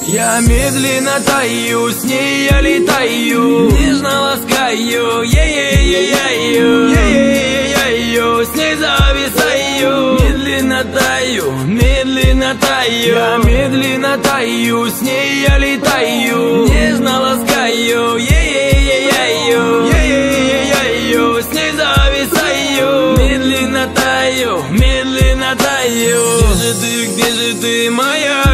Я медленно таю, с ней я летаю, нежно ласкаю, е-е-е-е-ю, е-е-е-е-ю, с ней зависаю. Медленно таю, медленно таю, я медленно таю, с ней я летаю, нежно ласкаю, е-е-е-е-ю, е-е-е-е-ю, с ней зависаю. Медленно таю, медленно таю. Где же ты, моя?